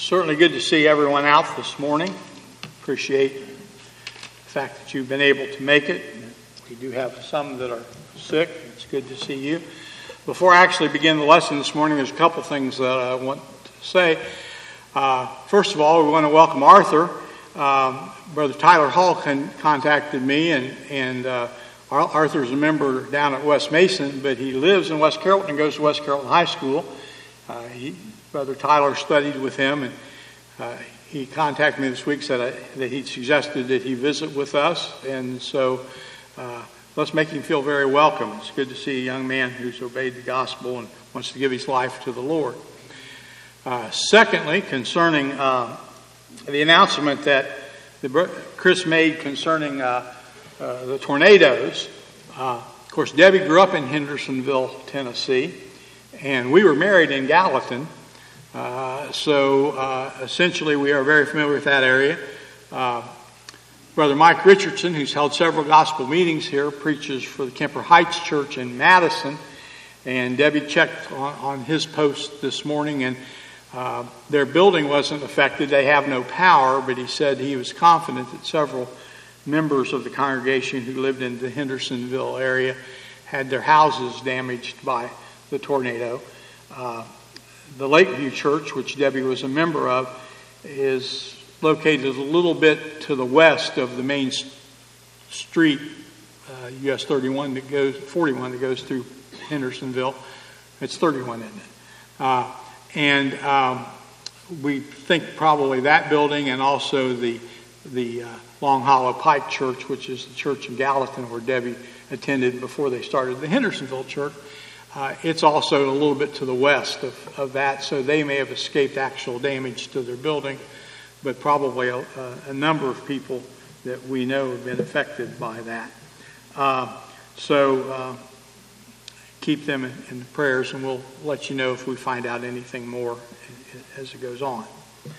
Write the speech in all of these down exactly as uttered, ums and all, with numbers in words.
Certainly good to see everyone out this morning. Appreciate the fact that you've been able to make it. We do have some that are sick. It's good to see you. Before I actually begin the lesson this morning, there's a couple things that I want to say. Uh, first of all, we want to welcome Arthur. Um, Brother Tyler Hall con- contacted me, and, and uh, Arthur's a member down at West Mason, but he lives in West Carrollton and goes to West Carrollton High School. Uh, he, Brother Tyler studied with him, and uh, he contacted me this week, said I, that he suggested that he visit with us, and so uh, let's make him feel very welcome. It's good to see a young man who's obeyed the gospel and wants to give his life to the Lord. Uh, secondly, concerning uh, the announcement that the, Chris made concerning uh, uh, the tornadoes, uh, of course, Debbie grew up in Hendersonville, Tennessee, and we were married in Gallatin. Uh, so uh, essentially we are very familiar with that area. Uh, Brother Mike Richardson, who's held several gospel meetings here, preaches for the Kemper Heights Church in Madison. And Debbie checked on, on his post this morning, and uh, their building wasn't affected. They have no power, but he said he was confident that several members of the congregation who lived in the Hendersonville area had their houses damaged by the tornado. Uh, the Lakeview Church, which Debbie was a member of, is located a little bit to the west of the main street, uh, U S thirty-one that goes, forty-one that goes through Hendersonville. It's thirty-one, isn't it? Uh, and um, we think probably that building, and also the the uh, Long Hollow Pike Church, which is the church in Gallatin where Debbie attended before they started the Hendersonville Church. Uh, it's also a little bit to the west of, of that, so they may have escaped actual damage to their building, but probably a, a number of people that we know have been affected by that. Uh, so uh, keep them in, in prayers, and we'll let you know if we find out anything more as it goes on.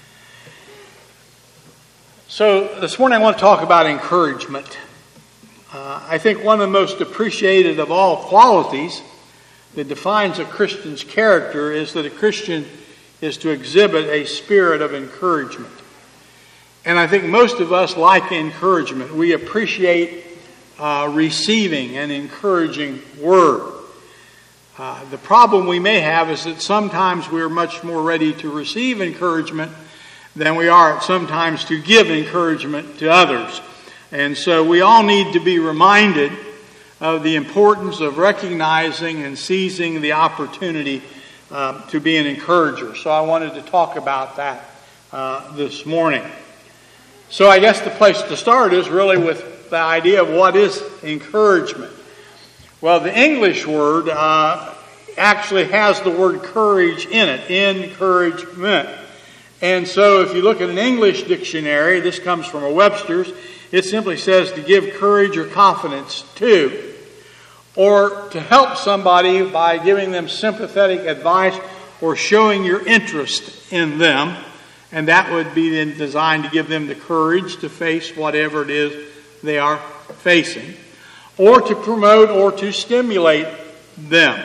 So this morning I want to talk about encouragement. Uh, I think one of the most appreciated of all qualities that defines a Christian's character is that a Christian is to exhibit a spirit of encouragement. And I think most of us like encouragement. We appreciate uh, receiving an encouraging word. Uh, the problem we may have is that sometimes we're much more ready to receive encouragement than we are sometimes to give encouragement to others. And so we all need to be reminded of the importance of recognizing and seizing the opportunity uh, to be an encourager. So I wanted to talk about that uh, this morning. So I guess the place to start is really with the idea of what is encouragement. Well, the English word uh, actually has the word courage in it, encouragement. And so if you look at an English dictionary, this comes from a Webster's, it simply says to give courage or confidence to, or to help somebody by giving them sympathetic advice or showing your interest in them. And that would be then designed to give them the courage to face whatever it is they are facing, or to promote or to stimulate them.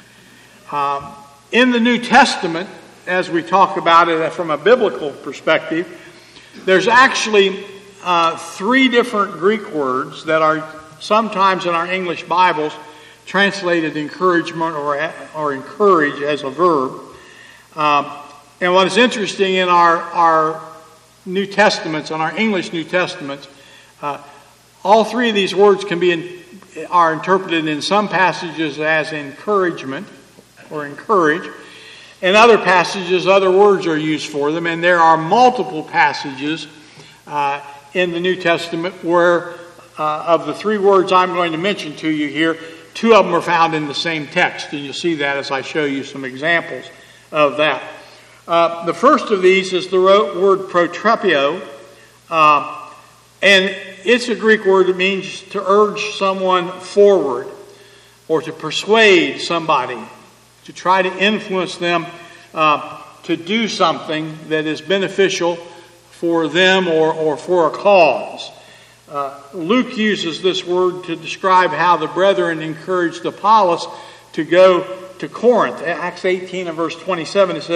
Um, in the New Testament, as we talk about it from a biblical perspective, there's actually uh, three different Greek words that are sometimes in our English Bibles translated encouragement or, or encourage as a verb. Um, and what is interesting in our, our New Testaments, in our English New Testaments, uh, all three of these words can be in, are interpreted in some passages as encouragement or encourage. In other passages, other words are used for them, and there are multiple passages uh, in the New Testament where uh, of the three words I'm going to mention to you here, two of them are found in the same text, and you'll see that as I show you some examples of that. Uh, the first of these is the word protrepio, uh, and it's a Greek word that means to urge someone forward or to persuade somebody, to try to influence them uh, to do something that is beneficial for them or, or for a cause. Uh, Luke uses this word to describe how the brethren encouraged Apollos to go to Corinth. Acts eighteen and verse twenty-seven, it says,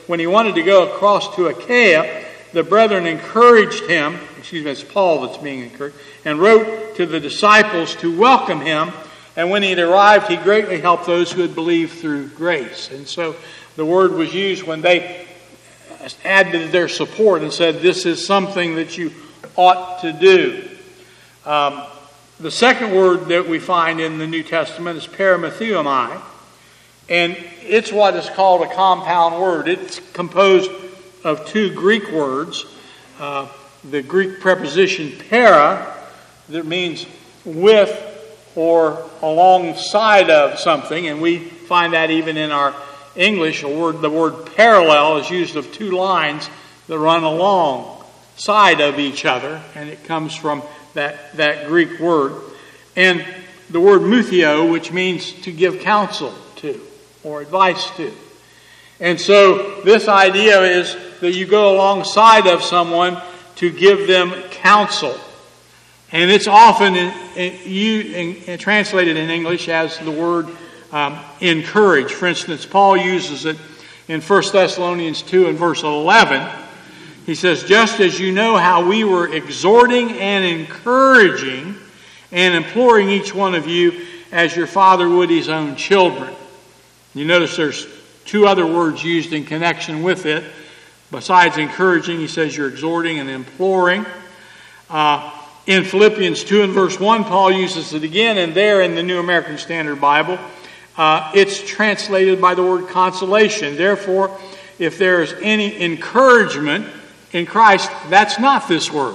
when he wanted to go across to Achaia, the brethren encouraged him, excuse me, it's Paul that's being encouraged, and wrote to the disciples to welcome him. And when he had arrived, he greatly helped those who had believed through grace. And so the word was used when they added their support and said, this is something that you ought to do. Um, the second word that we find in the New Testament is paramathiomai. And it's what is called a compound word. It's composed of two Greek words. Uh, the Greek preposition para, that means with or alongside of something, and we find that even in our English. A word, the word parallel is used of two lines that run alongside of each other, and it comes from that, that Greek word. And the word muthio, which means to give counsel to or advice to. And so this idea is that you go alongside of someone to give them counsel. And it's often in, in, you, in, in, translated in English as the word um, encourage. For instance, Paul uses it in First Thessalonians two and verse eleven. He says, just as you know how we were exhorting and encouraging and imploring each one of you as your father would his own children. You notice there's two other words used in connection with it. Besides encouraging, he says you're exhorting and imploring. Uh, In Philippians two and verse one, Paul uses it again, and there in the New American Standard Bible, uh, it's translated by the word consolation. Therefore, if there is any encouragement in Christ, that's not this word.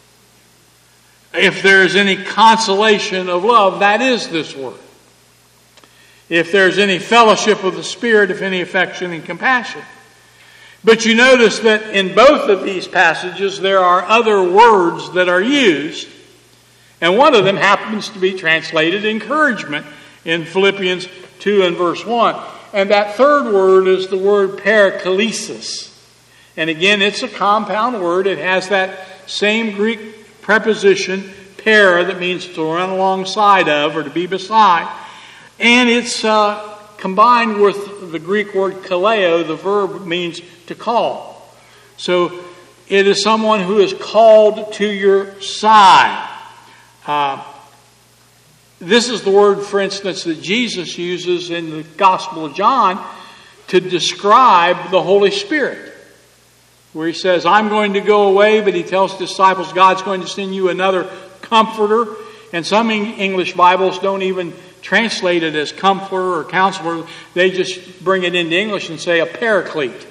If there is any consolation of love, that is this word. If there's any fellowship of the Spirit, if any affection and compassion. But you notice that in both of these passages there are other words that are used. And one of them happens to be translated encouragement in Philippians two and verse one. And that third word is the word paraklesis. And again, it's a compound word. It has that same Greek preposition, para, that means to run alongside of or to be beside. And it's uh, combined with the Greek word kaleo. The verb means to call. So it is someone who is called to your side. Uh, this is the word, for instance, that Jesus uses in the Gospel of John to describe the Holy Spirit. Where he says, I'm going to go away, but he tells the disciples, God's going to send you another comforter. And some English Bibles don't even translate it as comforter or counselor. They just bring it into English and say a paraclete.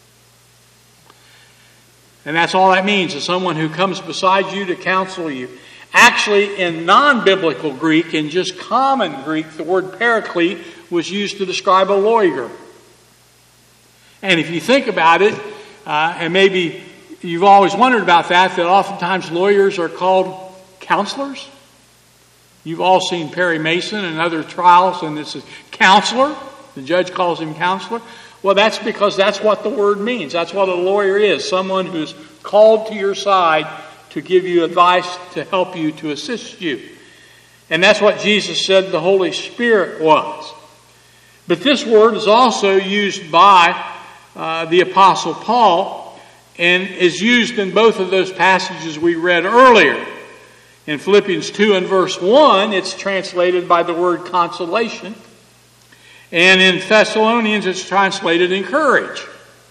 And that's all that means, is someone who comes beside you to counsel you. Actually, in non-biblical Greek, in just common Greek, the word paraclete was used to describe a lawyer. And if you think about it, uh, and maybe you've always wondered about that, that oftentimes lawyers are called counselors. You've all seen Perry Mason and other trials, and this is counselor. The judge calls him counselor. Well, that's because that's what the word means. That's what a lawyer is. Someone who's called to your side to give you advice, to help you, to assist you. And that's what Jesus said the Holy Spirit was. But this word is also used by uh, the Apostle Paul and is used in both of those passages we read earlier. In Philippians two and verse one, it's translated by the word consolation. And in Thessalonians, it's translated encourage.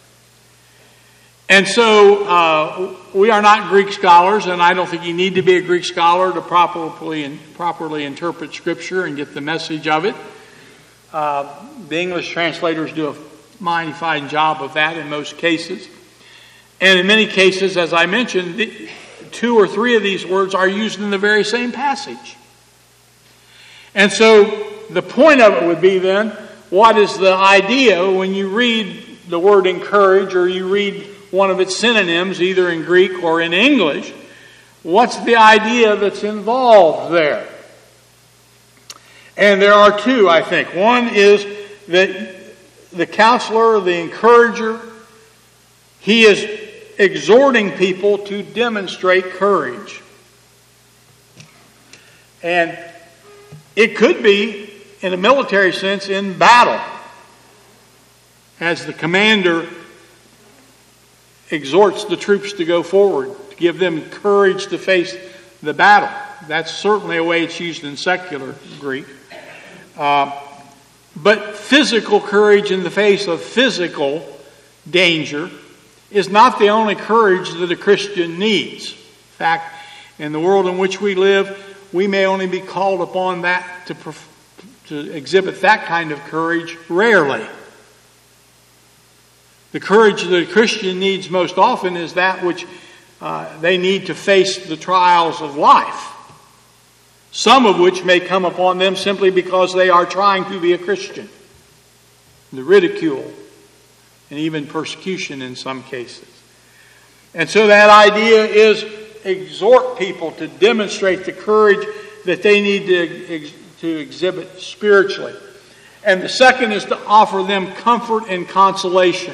And so uh, we are not Greek scholars, and I don't think you need to be a Greek scholar to properly and properly interpret Scripture and get the message of it. Uh, the English translators do a mighty fine job of that in most cases. And in many cases, as I mentioned, the, two or three of these words are used in the very same passage. And so the point of it would be then, what is the idea when you read the word encourage or you read one of its synonyms, either in Greek or in English? What's the idea that's involved there? And there are two, I think. One is that the counselor, the encourager, he is exhorting people to demonstrate courage. And it could be, in a military sense, in battle. As the commander exhorts the troops to go forward, to give them courage to face the battle. That's certainly a way it's used in secular Greek. Uh, but physical courage in the face of physical danger is not the only courage that a Christian needs. In fact, in the world in which we live, we may only be called upon that to, to exhibit that kind of courage rarely. The courage that a Christian needs most often is that which uh, they need to face the trials of life, some of which may come upon them simply because they are trying to be a Christian. The ridicule and even persecution in some cases. And so that idea is exhort people to demonstrate the courage that they need to, ex- to exhibit spiritually. And the second is to offer them comfort and consolation.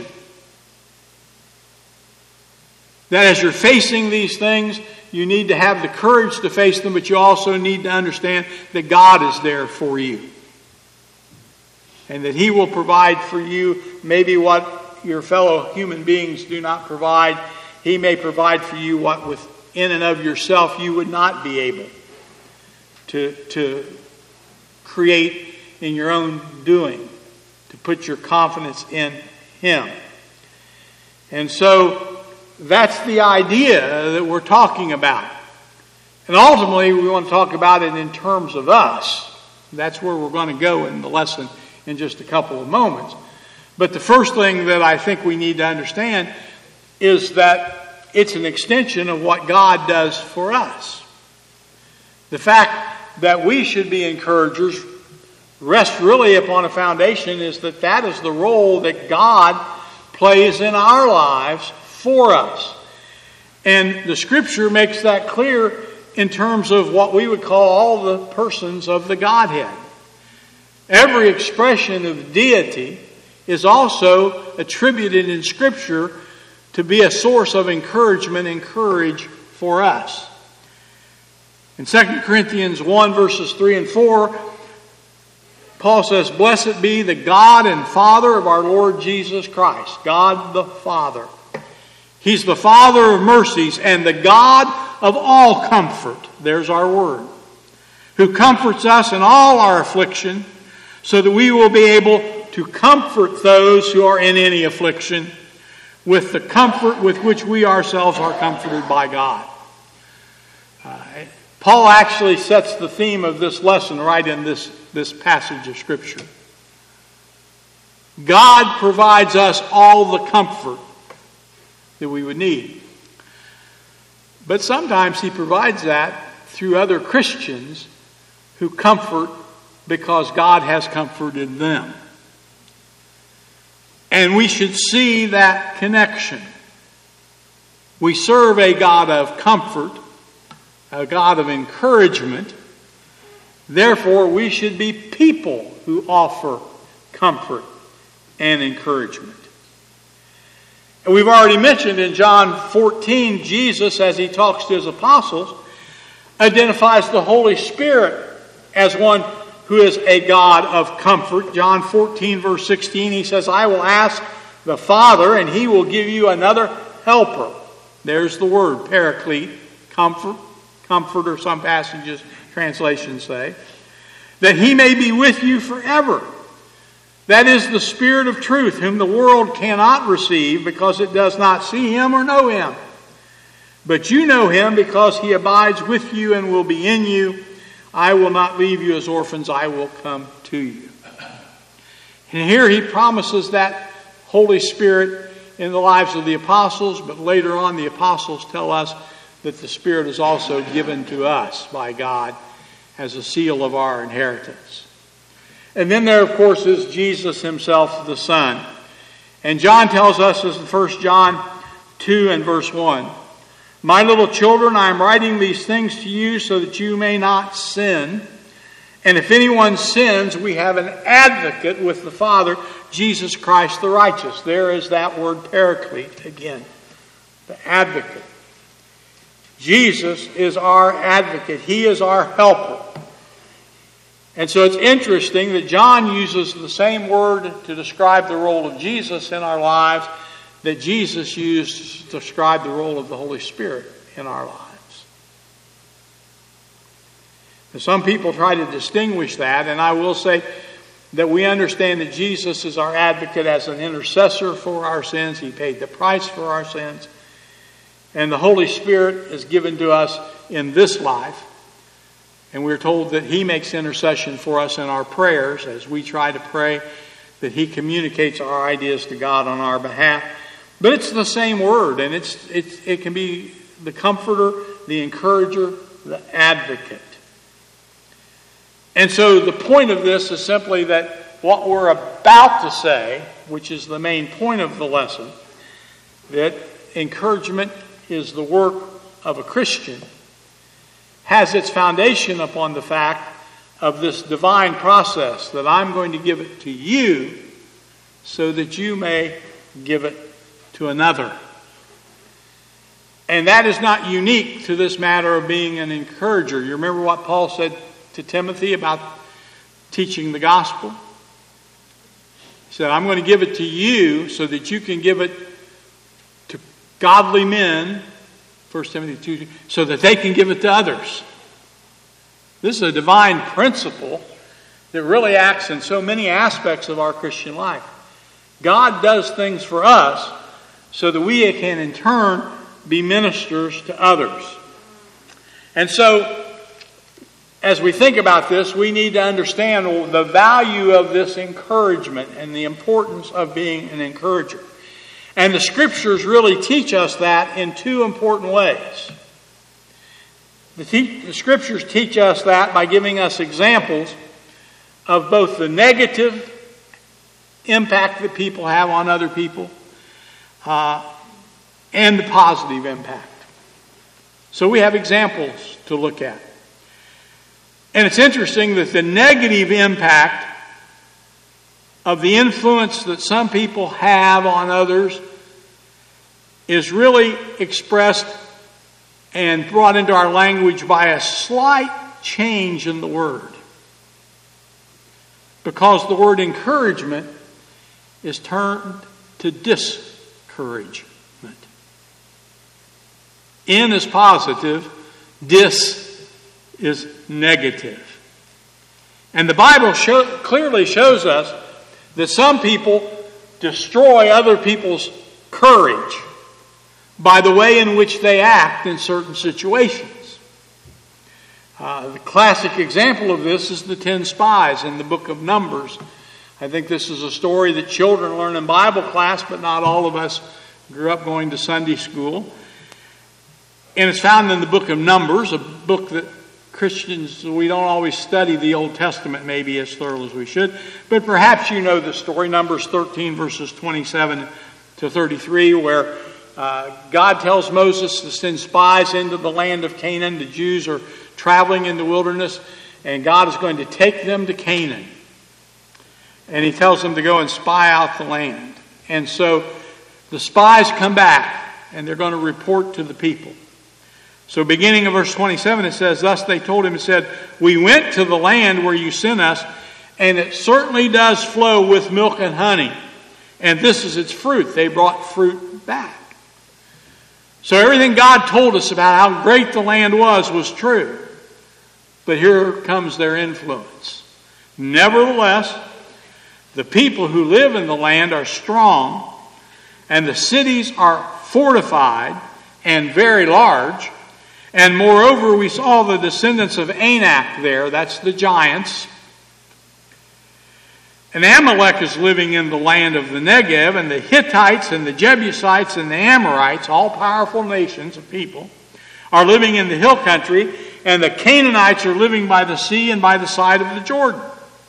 That as you're facing these things, you need to have the courage to face them, but you also need to understand that God is there for you. And that He will provide for you maybe what your fellow human beings do not provide. He may provide for you what within and of yourself you would not be able to, to create in your own doing, to put your confidence in Him. And so that's the idea that we're talking about. And ultimately, we want to talk about it in terms of us. That's where we're going to go in the lesson in just a couple of moments. But the first thing that I think we need to understand is that it's an extension of what God does for us. The fact that we should be encouragers rests really upon a foundation is that that is the role that God plays in our lives for us. And the Scripture makes that clear in terms of what we would call all the persons of the Godhead. Every expression of deity is also attributed in Scripture to be a source of encouragement and courage for us. In Second Corinthians one, verses three and four, Paul says, "Blessed be the God and Father of our Lord Jesus Christ." God the Father. He's the Father of mercies and the God of all comfort. There's our word. Who comforts us in all our affliction, so that we will be able to comfort those who are in any affliction with the comfort with which we ourselves are comforted by God. Uh, Paul actually sets the theme of this lesson right in this, this passage of Scripture. God provides us all the comfort that we would need. But sometimes He provides that through other Christians who comfort because God has comforted them. And we should see that connection. We serve a God of comfort, a God of encouragement. Therefore, we should be people who offer comfort and encouragement. And we've already mentioned in John fourteen, Jesus, as He talks to His apostles, identifies the Holy Spirit as one who is a God of comfort. John fourteen, verse sixteen, He says, "I will ask the Father, and He will give you another helper." There's the word, paraclete, comfort, comfort, or some passages, translations say, "that He may be with you forever. That is the Spirit of truth, whom the world cannot receive because it does not see Him or know Him. But you know Him because He abides with you and will be in you. I will not leave you as orphans, I will come to you." And here He promises that Holy Spirit in the lives of the apostles, but later on the apostles tell us that the Spirit is also given to us by God as a seal of our inheritance. And then there, of course, is Jesus Himself, the Son. And John tells us in First John two and verse one, "My little children, I am writing these things to you so that you may not sin. And if anyone sins, we have an advocate with the Father, Jesus Christ the righteous." There is that word paraclete again. The advocate. Jesus is our advocate. He is our helper. And so it's interesting that John uses the same word to describe the role of Jesus in our lives that Jesus used to describe the role of the Holy Spirit in our lives. And some people try to distinguish that, and I will say that we understand that Jesus is our advocate as an intercessor for our sins. He paid the price for our sins. And the Holy Spirit is given to us in this life. And we're told that He makes intercession for us in our prayers as we try to pray, that He communicates our ideas to God on our behalf. But it's the same word, and it's, it's it can be the comforter, the encourager, the advocate. And so the point of this is simply that what we're about to say, which is the main point of the lesson, that encouragement is the work of a Christian, has its foundation upon the fact of this divine process, that I'm going to give it to you so that you may give it to another. And that is not unique to this matter of being an encourager. You remember what Paul said to Timothy about teaching the gospel? He said, I'm going to give it to you so that you can give it to godly men, First Timothy two, so that they can give it to others. This is a divine principle that really acts in so many aspects of our Christian life. God does things for us so that we can in turn be ministers to others. And so, as we think about this, we need to understand the value of this encouragement and the importance of being an encourager. And the Scriptures really teach us that in two important ways. The, te- the Scriptures teach us that by giving us examples of both the negative impact that people have on other people uh, and the positive impact. So we have examples to look at. And it's interesting that the negative impact of the influence that some people have on others is really expressed and brought into our language by a slight change in the word. Because the word encouragement is turned to discouragement. In is positive, dis is negative. And the Bible show, clearly shows us that some people destroy other people's courage by the way in which they act in certain situations. Uh, the classic example of this is the ten spies in the book of Numbers. I think this is a story that children learn in Bible class, but not all of us grew up going to Sunday school. And it's found in the book of Numbers, a book that Christians, we don't always study the Old Testament maybe as thoroughly as we should. But perhaps you know the story, Numbers thirteen verses twenty-seven to thirty-three, where uh, God tells Moses to send spies into the land of Canaan. The Jews are traveling in the wilderness, and God is going to take them to Canaan. And He tells them to go and spy out the land. And so the spies come back, and they're going to report to the people. So beginning of verse twenty-seven, it says, thus they told him and said, we went to the land where you sent us, and it certainly does flow with milk and honey. And this is its fruit. They brought fruit back. So everything God told us about how great the land was was true. But here comes their influence. Nevertheless, the people who live in the land are strong, and the cities are fortified and very large. And moreover, we saw the descendants of Anak there. That's the giants. And Amalek is living in the land of the Negev, and the Hittites and the Jebusites and the Amorites, all powerful nations of people, are living in the hill country, and the Canaanites are living by the sea and by the side of the Jordan.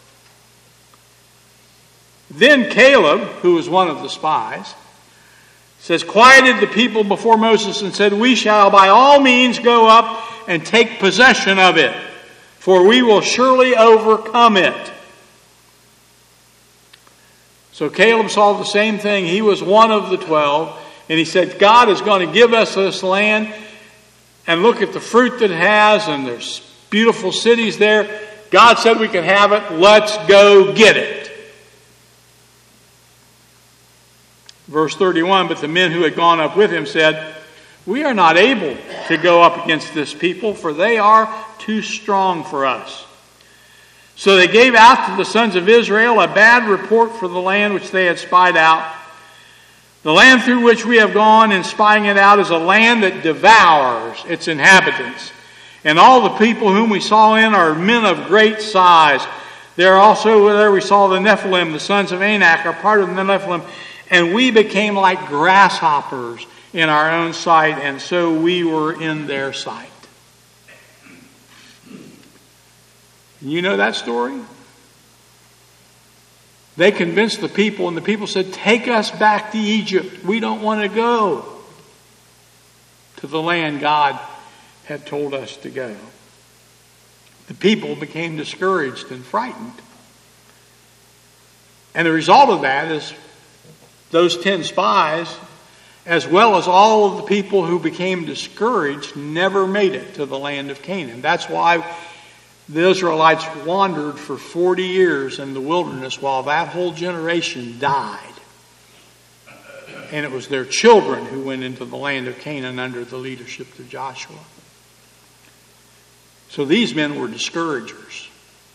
Then Caleb, who was one of the spies, says, quieted the people before Moses and said, we shall by all means go up and take possession of it, for we will surely overcome it. So Caleb saw the same thing. He was one of the twelve, and he said, God is going to give us this land, and look at the fruit that it has, and there's beautiful cities there. God said we can have it. Let's go get it. Verse thirty-one, but the men who had gone up with him said, we are not able to go up against this people, for they are too strong for us. So they gave out to the sons of Israel a bad report for the land which they had spied out. The land through which we have gone in spying it out is a land that devours its inhabitants. And all the people whom we saw in are men of great size. There also, there we saw the Nephilim, the sons of Anak, are part of the Nephilim. And we became like grasshoppers in our own sight, and so we were in their sight. You know that story? They convinced the people, and the people said, take us back to Egypt. We don't want to go to the land God had told us to go. The people became discouraged and frightened. And the result of that is those ten spies, as well as all of the people who became discouraged, never made it to the land of Canaan. That's why the Israelites wandered for forty years in the wilderness while that whole generation died. And it was their children who went into the land of Canaan under the leadership of Joshua. So these men were discouragers.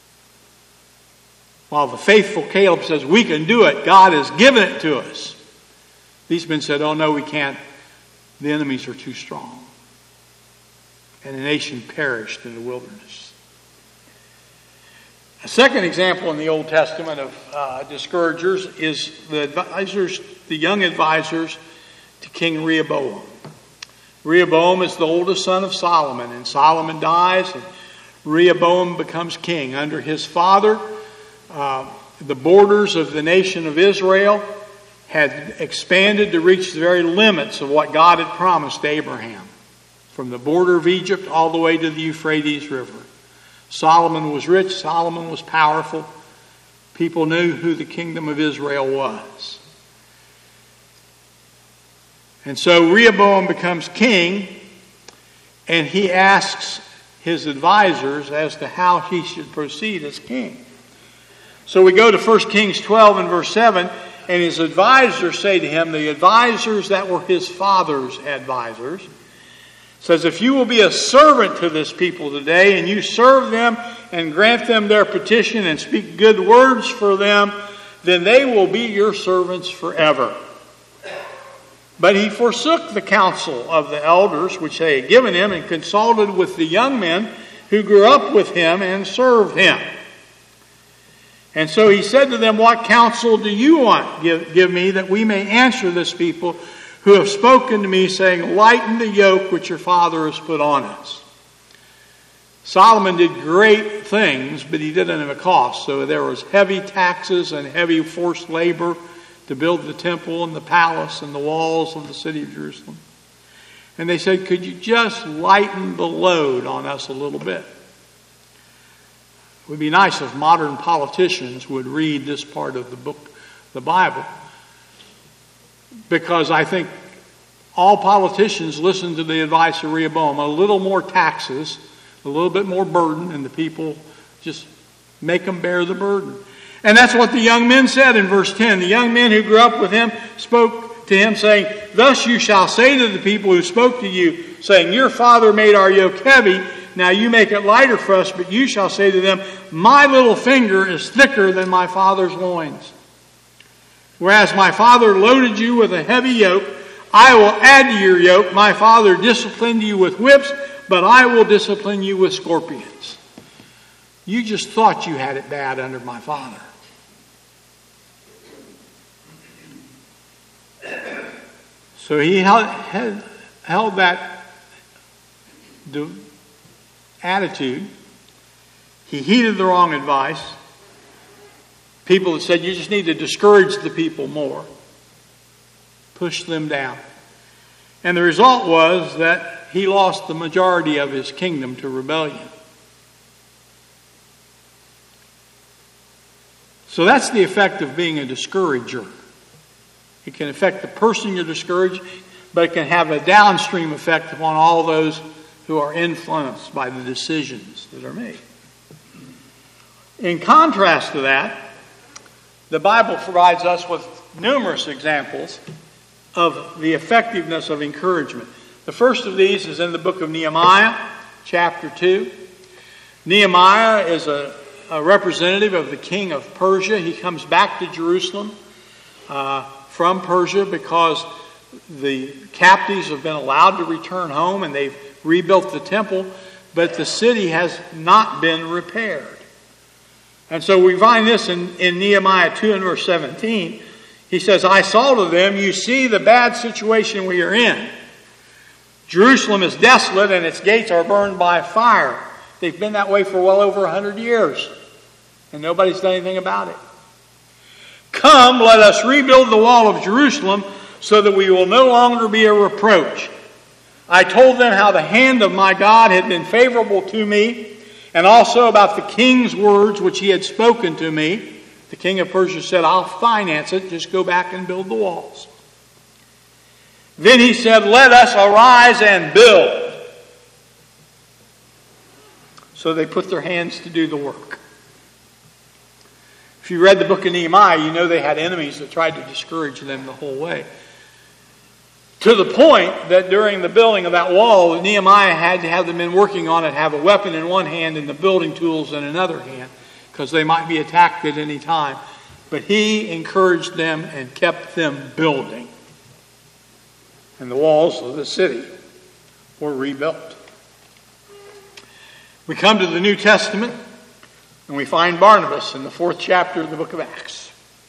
While the faithful Caleb says, we can do it, God has given it to us. These men said, oh no, we can't. The enemies are too strong. And the nation perished in the wilderness. A second example in the Old Testament of uh, discouragers is the advisors, the young advisors to King Rehoboam. Rehoboam is the oldest son of Solomon, and Solomon dies, and Rehoboam becomes king. Under his father, uh, the borders of the nation of Israel had expanded to reach the very limits of what God had promised to Abraham, from the border of Egypt all the way to the Euphrates River. Solomon was rich, Solomon was powerful. People knew who the kingdom of Israel was. And so Rehoboam becomes king, and he asks his advisors as to how he should proceed as king. So we go to First Kings twelve and verse seven, and his advisors say to him, the advisors that were his father's advisors, says, if you will be a servant to this people today, and you serve them and grant them their petition and speak good words for them, then they will be your servants forever. But he forsook the counsel of the elders which they had given him, and consulted with the young men who grew up with him and served him. And so he said to them, what counsel do you want? Give, give me, that we may answer this people who have spoken to me, saying, lighten the yoke which your father has put on us. Solomon did great things, but he did it at a cost. So there was heavy taxes and heavy forced labor to build the temple and the palace and the walls of the city of Jerusalem. And they said, could you just lighten the load on us a little bit? It would be nice if modern politicians would read this part of the book, the Bible. Because I think all politicians listen to the advice of Rehoboam. A little more taxes, a little bit more burden, and the people just make them bear the burden. And that's what the young men said in verse ten. The young men who grew up with him spoke to him, saying, thus you shall say to the people who spoke to you, saying, your father made our yoke heavy, now you make it lighter for us, but you shall say to them, my little finger is thicker than my father's loins. Whereas my father loaded you with a heavy yoke, I will add to your yoke. My father disciplined you with whips, but I will discipline you with scorpions. You just thought you had it bad under my father. So he held, held, held that attitude. He heeded the wrong advice. People had said, you just need to discourage the people more. Push them down. And the result was that he lost the majority of his kingdom to rebellion. So that's the effect of being a discourager. It can affect the person you're discouraging, but it can have a downstream effect upon all those who are influenced by the decisions that are made. In contrast to that, the Bible provides us with numerous examples of the effectiveness of encouragement. The first of these is in the book of Nehemiah, chapter two. Nehemiah is a, a representative of the king of Persia. He comes back to Jerusalem uh, from Persia because the captives have been allowed to return home and they've rebuilt the temple, but the city has not been repaired. And so we find this in, in Nehemiah two and verse seventeen. He says, I saw to them, you see the bad situation we are in. Jerusalem is desolate and its gates are burned by fire. They've been that way for well over a hundred years. And nobody's done anything about it. Come, let us rebuild the wall of Jerusalem so that we will no longer be a reproach. I told them how the hand of my God had been favorable to me, and also about the king's words which he had spoken to me. The king of Persia said, I'll finance it, just go back and build the walls. Then he said, let us arise and build. So they put their hands to do the work. If you read the book of Nehemiah, you know they had enemies that tried to discourage them the whole way. To the point that during the building of that wall, Nehemiah had to have the men working on it have a weapon in one hand and the building tools in another hand, because they might be attacked at any time. But he encouraged them and kept them building. And the walls of the city were rebuilt. We come to the New Testament and we find Barnabas in the fourth chapter of the book of Acts.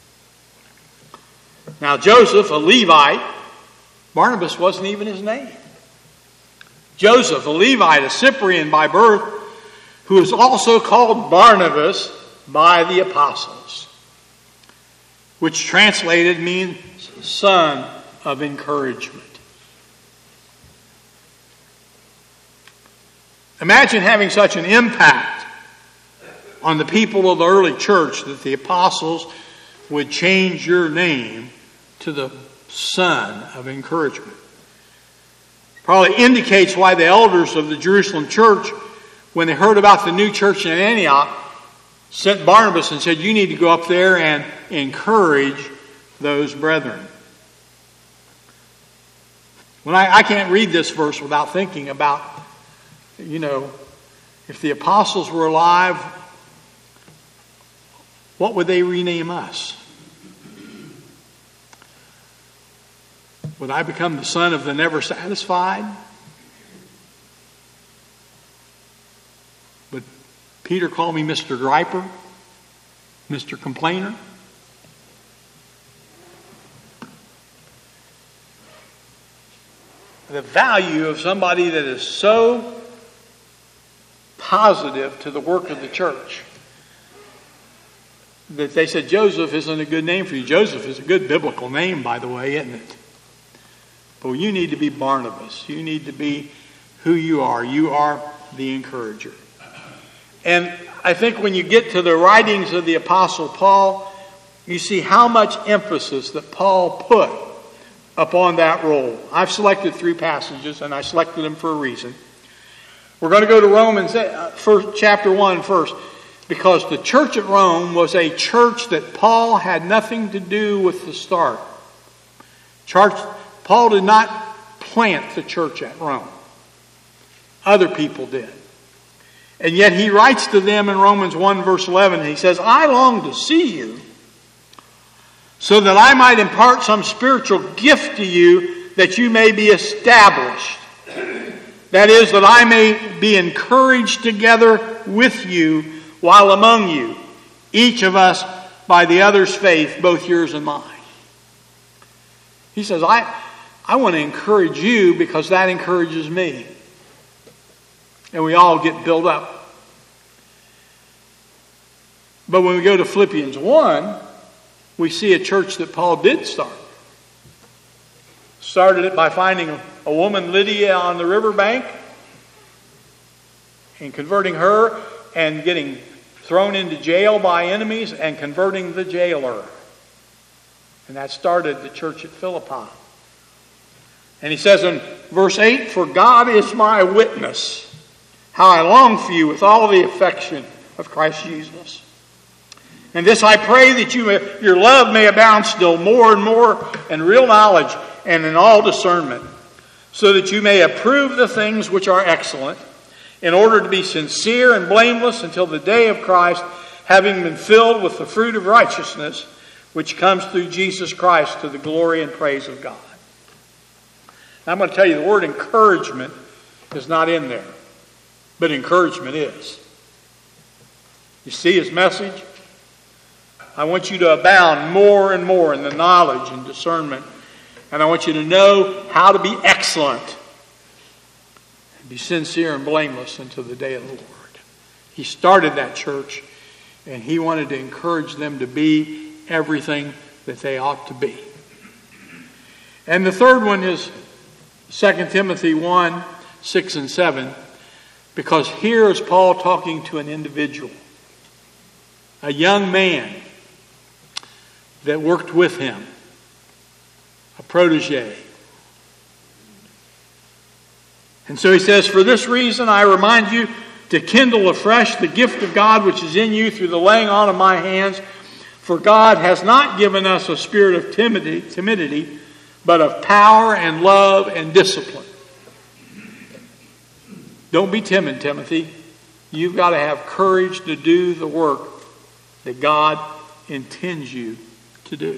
Now Joseph, a Levite, Barnabas wasn't even his name. Joseph, a Levite, a Cyprian by birth, who is also called Barnabas by the apostles, which translated means son of encouragement. Imagine having such an impact on the people of the early church that the apostles would change your name to the son of encouragement. Probably indicates why the elders of the Jerusalem church, when they heard about the new church in Antioch, sent Barnabas and said, you need to go up there and encourage those brethren. When I, I can't read this verse without thinking about, you know, if the apostles were alive, what would they rename us? Would I become the son of the never satisfied? Would Peter call me Mister Griper? Mister Complainer? The value of somebody that is so positive to the work of the church that they said Joseph isn't a good name for you. Joseph is a good biblical name, by the way, isn't it? But you need to be Barnabas. You need to be who you are. You are the encourager. And I think when you get to the writings of the Apostle Paul, you see how much emphasis that Paul put upon that role. I've selected three passages, and I selected them for a reason. We're going to go to Romans first, chapter one first, because the church at Rome was a church that Paul had nothing to do with the start. Church, Paul did not plant the church at Rome. Other people did. And yet he writes to them in Romans one verse eleven, and he says, I long to see you so that I might impart some spiritual gift to you that you may be established. That is, that I may be encouraged together with you while among you, each of us by the other's faith, both yours and mine. He says, I, I want to encourage you because that encourages me. And we all get built up. But when we go to Philippians one, we see a church that Paul did start. Started it by finding a, a woman, Lydia, on the riverbank and converting her and getting thrown into jail by enemies and converting the jailer. And that started the church at Philippi. And he says in verse eight, for God is my witness, how I long for you with all the affection of Christ Jesus. And this I pray, that you may, your love may abound still more and more in real knowledge and in all discernment, so that you may approve the things which are excellent, in order to be sincere and blameless until the day of Christ, having been filled with the fruit of righteousness, which comes through Jesus Christ to the glory and praise of God. Now, I'm going to tell you, the word encouragement is not in there, but encouragement is. You see his message? I want you to abound more and more in the knowledge and discernment, and I want you to know how to be excellent. Be sincere and blameless until the day of the Lord. He started that church, and he wanted to encourage them to be everything that they ought to be. And the third one is Second Timothy one, six and seven, because here is Paul talking to an individual, a young man that worked with him, a protege. And so he says, for this reason I remind you to kindle afresh the gift of God which is in you through the laying on of my hands. For God has not given us a spirit of timidity, timidity, but of power and love and discipline. Don't be timid, Timothy. You've got to have courage to do the work that God intends you to do.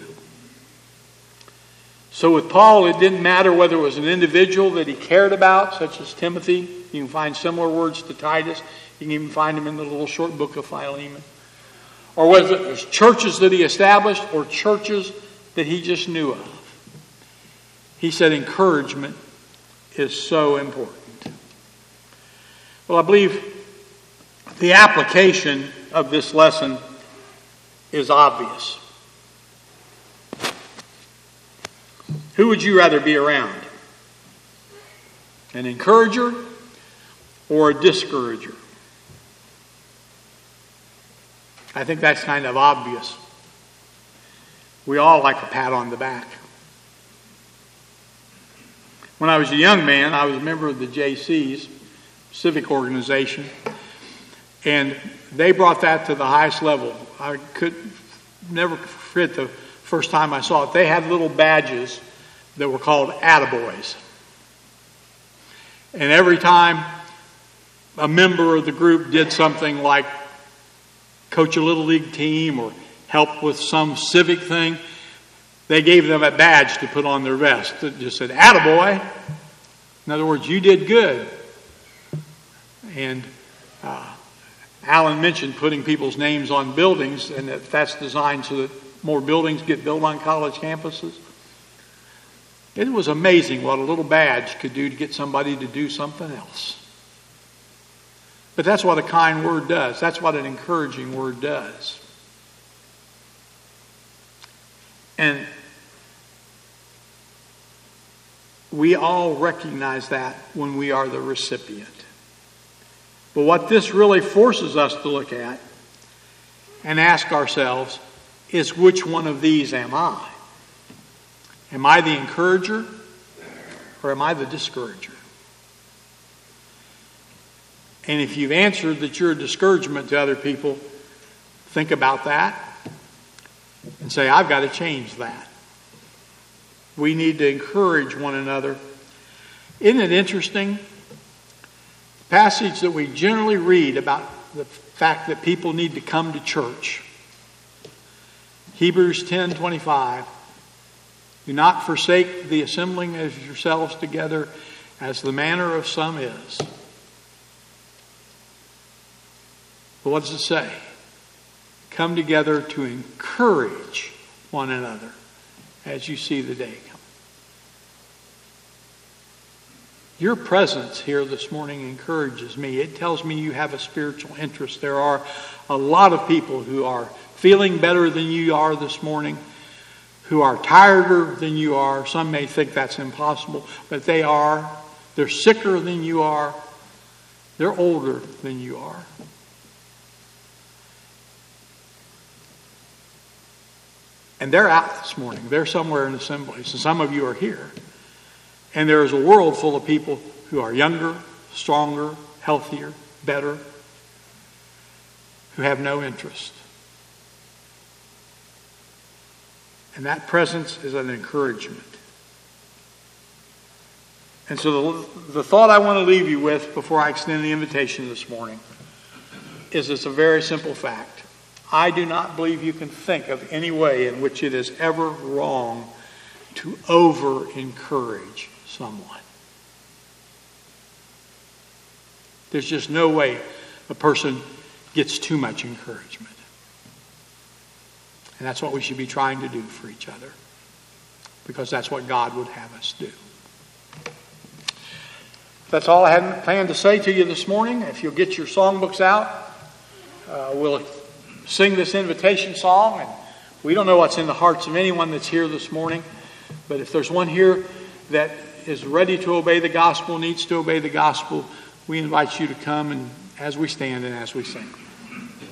So with Paul, it didn't matter whether it was an individual that he cared about, such as Timothy. You can find similar words to Titus. You can even find them in the little short book of Philemon. Or whether it was churches that he established or churches that he just knew of. He said encouragement is so important. Well, I believe the application of this lesson is obvious. Who would you rather be around? An encourager or a discourager? I think that's kind of obvious. We all like a pat on the back. When I was a young man, I was a member of the J C's, civic organization, and they brought that to the highest level. I could never forget the first time I saw it. They had little badges that were called attaboys. And every time a member of the group did something like coach a little league team or help with some civic thing, they gave them a badge to put on their vest that just said, attaboy. In other words, you did good. And uh, Alan mentioned putting people's names on buildings, and that that's designed so that more buildings get built on college campuses. It was amazing what a little badge could do to get somebody to do something else. But that's what a kind word does. That's what an encouraging word does. And we all recognize that when we are the recipient. But what this really forces us to look at and ask ourselves is, which one of these am I? Am I the encourager or am I the discourager? And if you've answered that you're a discouragement to other people, think about that and say, I've got to change that. We need to encourage one another. Isn't it interesting? The passage that we generally read about the fact that people need to come to church. Hebrews ten twenty-five. Do not forsake the assembling of yourselves together as the manner of some is. But what does it say? Come together to encourage one another as you see the day come. Your presence here this morning encourages me. It tells me you have a spiritual interest. There are a lot of people who are feeling better than you are this morning, who are tireder than you are. Some may think that's impossible, but they are. They're sicker than you are. They're older than you are. And they're out this morning. They're somewhere in assemblies. And some of you are here. And there is a world full of people who are younger, stronger, healthier, better, who have no interest. And that presence is an encouragement. And so the, the thought I want to leave you with before I extend the invitation this morning is it's a very simple fact. I do not believe you can think of any way in which it is ever wrong to over-encourage someone. There's just no way a person gets too much encouragement. And that's what we should be trying to do for each other, because that's what God would have us do. That's all I had planned to say to you this morning. If you'll get your songbooks out, uh, we'll sing this invitation song. And we don't know what's in the hearts of anyone that's here this morning, but if there's one here that is ready to obey the gospel, needs to obey the gospel, we invite you to come and as we stand and as we sing.